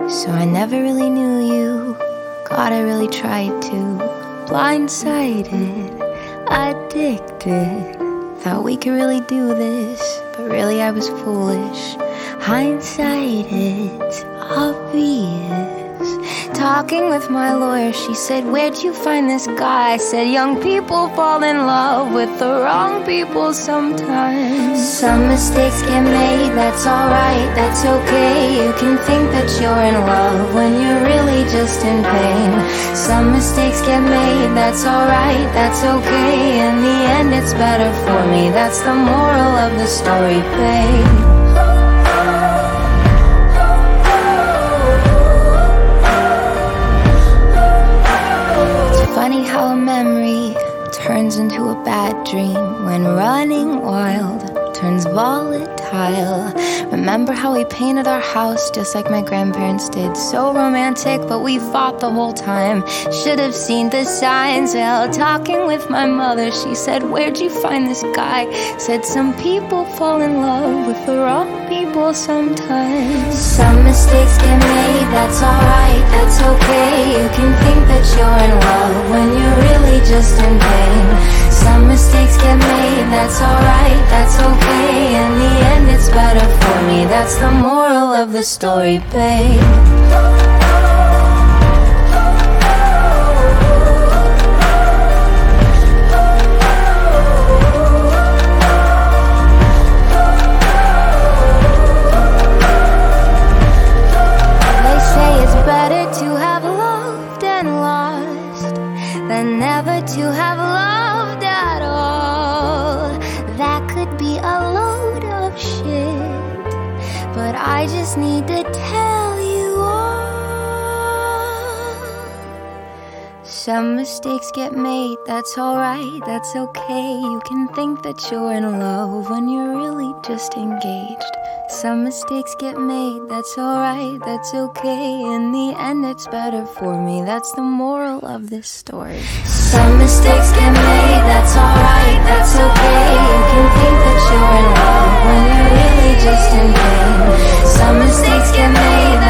So I never really knew you. God, I really tried to. Blindsided, addicted. Thought we could really do this, but really I was foolish. Hindsight, it's obvious. Talking with my lawyer, she said, where'd you find this guy? I said, young people fall in love with the wrong people sometimes. Some mistakes get made, that's alright, that's okay. You can think that you're in love when you're really just in pain. Some mistakes get made, that's alright, that's okay. In the end it's better for me, that's the moral of the story, babe. Funny how a memory turns into a bad dream when running wild turns volatile. Remember how we painted our house just like my grandparents did? So romantic, but we fought the whole time. Should have seen the signs. Well, talking with my mother, she said, where'd you find this guy? Said, some people fall in love with the wrong people sometimes. Some mistakes get made, that's alright, that's okay. You can think that you're in love when you're really just in pain. Some mistakes get made, that's alright, that's okay. In the end it's better for me, that's the moral of the story, babe. Than never to have loved at all. That could be a load of shit, but I just need to tell you all. Some mistakes get made, that's alright, that's okay. You can think that you're in love when you're really just engaged. Some mistakes get made, that's alright, that's okay. In the end it's better for me, that's the moral of this story. Some mistakes get made, that's alright, that's okay. You can think that you're in love when you're really just in pain. Some mistakes get made,